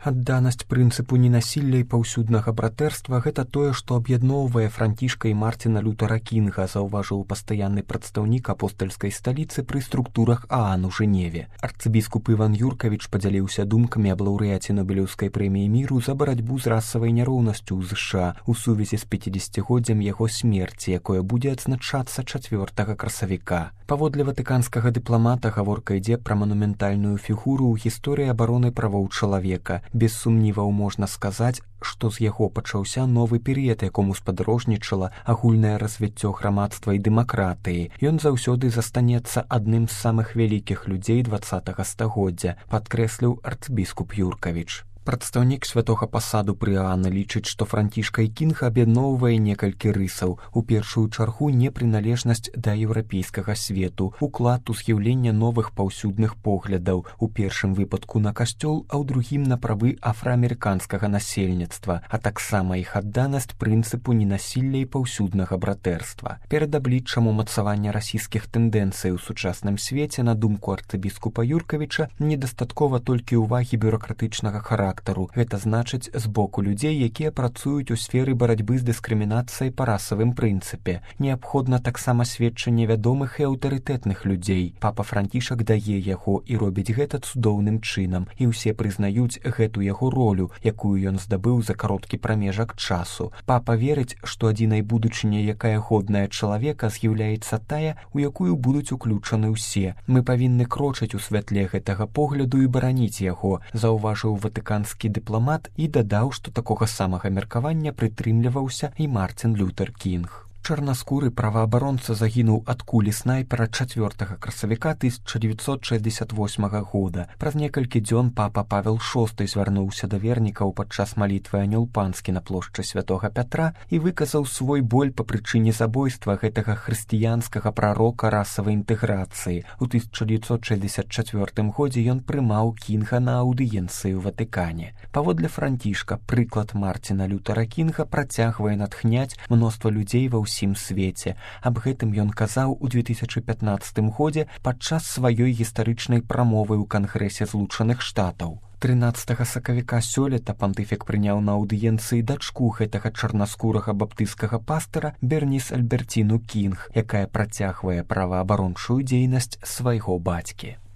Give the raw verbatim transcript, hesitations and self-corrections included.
Адданасць прынцыпу ненасілля і паўсюднага братэрства – гэта тое, што аб'ядноўвае Францішка і Марціна Лютера Кінга, заўважыў пастаянны прадстаўнік апостальскай сталіцы пры структурах ААН у Жэневе. Арцыбіскуп Іван Юркавіч падзяліўся думкамі аб лаўрэаце Нобелеўскай прэміі міру за барацьбу з расавай няроўнасцю ў ЗША у сувязі з пяцідзесяцігоддзям яго смерці, якое будзе адзначацца чацвёртага красавіка. Паводле ватыканскага дыпламата гаворка ідзе пра манументальную фігуру ў гісторыі абароны правоў чалавека. Без сумніваў можна сказаць, што з яго пачаўся новы перыяд, якому спадарожнічала агульнае развіццё грамадства і дэмакратыі. Ён заўсёды застанецца адным з самых вялікіх людзей дваццатага стагоддзя, падкрэсліў арцыбіскуп Юркавіч. Прадстаўнік святога пасаду пры ААН лічыць, што Францішка і Кінг аб'ядноўвае некалькі рысаў. У першую чаргу непрыналежнасць да еўрапейскага свету, уклад у з'яўлення новых паўсюдных поглядаў, у першым выпадку на касцёл, а ў другім на правы афраамерыканскага насельніцтва, а таксама іх адданасць прынцыпу ненасілля і паўсюднага братэрства. Перад абліччам умацавання расійскіх тэндэнцый у сучасным свеце, на думку арцыбіскупа Юркавіча, недастаткова толькі ўвагі бюракратычнага характару. Гэта значыць з боку людзей, якія працуюць у сферы барацьбы з дыскрымінацыяй па расавым прынцыпе. Неабходна таксама сведчанне вядомых і аўтарытэтных людзей. Папа Францішак дае яго і робіць гэта цудоўным чынам, і ўсе прызнаюць гэту яго ролю, якую ён здабыў за кароткі прамежак часу. Папа верыць, што адзінай будучыняй, якая годная чалавека, з'яўляецца тая, у якую будуць уключаны ўсе. Мы павінны крочыць у святле гэтага погляду і бараніць яго, заўважыў ватыканскі дыпламат і дадаў, што такога самага меркавання прытрымліваўся і Марцін Лютер Кінг. Чарнаскуры праваабаронца загінуў ад кулі снайпера чацвёртага красавіка тысяча дзевяцьсот шэсцьдзесят восьмага года. Праз некалькі дзён папа Павел шосты звярнуўся да вернікаў падчас малітвы Анёл Панскі на плошчы святога Пятра і выказаў свой боль па прычыне забойства гэтага хрысціянскага прарока расавай інтэграцыі. У тысяча дзевяцьсот шэсцьдесят чацвёртым годзе ён прымаў Кінга на аўдыенцыі ў Ватыкане. Паводле Францішка, прыклад Марціна Лютера Кінга працягвае натхняць мноства людзей ва ўсім свеце. Аб гэтым ён казаў у две тысячы пятнаццатым годзе падчас сваёй гістарычнай прамовы ў Кангрэсе Злучаных Штатаў. трынаццатага сакавіка сёлета пантыфік прыняў на аўдыенцыі дачку гэтага чарнаскурага баптысцкага пастыра Берніс Альберціну Кінг, якая працягвае праваабарончую дзейнасць свайго бацькі.